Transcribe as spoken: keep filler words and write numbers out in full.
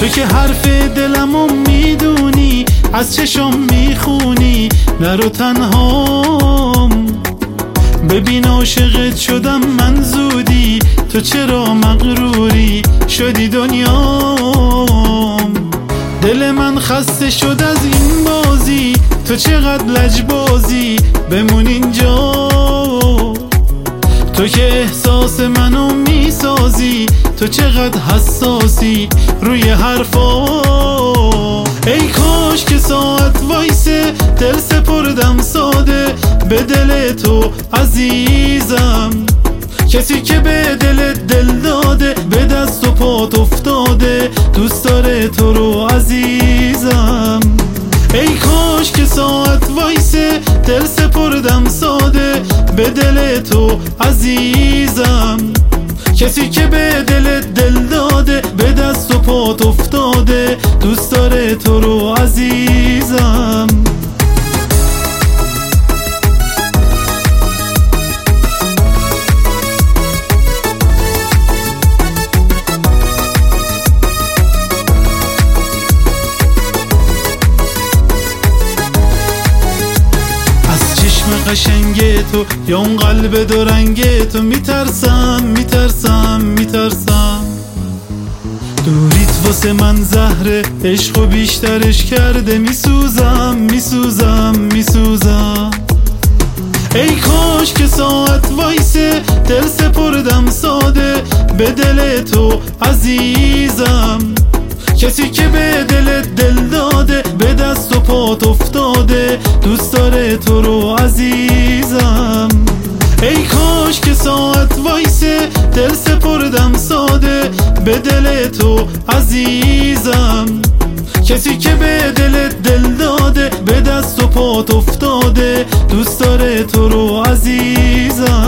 تو که حرف دلمو میدونی، از چشم میخونی، نرو تنهام. ببین عاشقت شدم من زودی، تو چرا مغروری شدی دنیام. دل من خسته شد از این بازی، تو چقدر لجبازی، بمون اینجا. تو که احساس منو میسازی، تو چقدر حساسی روی حرفا. ای کاش که ساعت وایسه، دل سپردم ساده به دل تو عزیزم. کسی که به دل دل داده، به دست و پات افتاده، دوست داره تو رو عزیزم. ای کاش که ساعت وایسه، دل سپردم ساده به دل تو عزیزم. کسی که به دل دل داده، به دست و پات افتاده، دوست داره تو رو عزیزم. قشنگ تو یا اون قلب دو رنگ تو، میترسم میترسم میترسم. دوریت واسه من زهره، عشق و بیشترش کرده، میسوزم میسوزم میسوزم. ای کاش که ساعت وایسه، دل سپردم ساده به دل تو عزیزم. کسی که به دل دل داده، به دست و پات افتاده، دوست داره تو رو عزیزم. ای کاش که ساعت وایسه، دل سپردم ساده به دل تو عزیزم. کسی که به دل دل داده، به دست و پات افتاده، دوست داره تو رو عزیزم.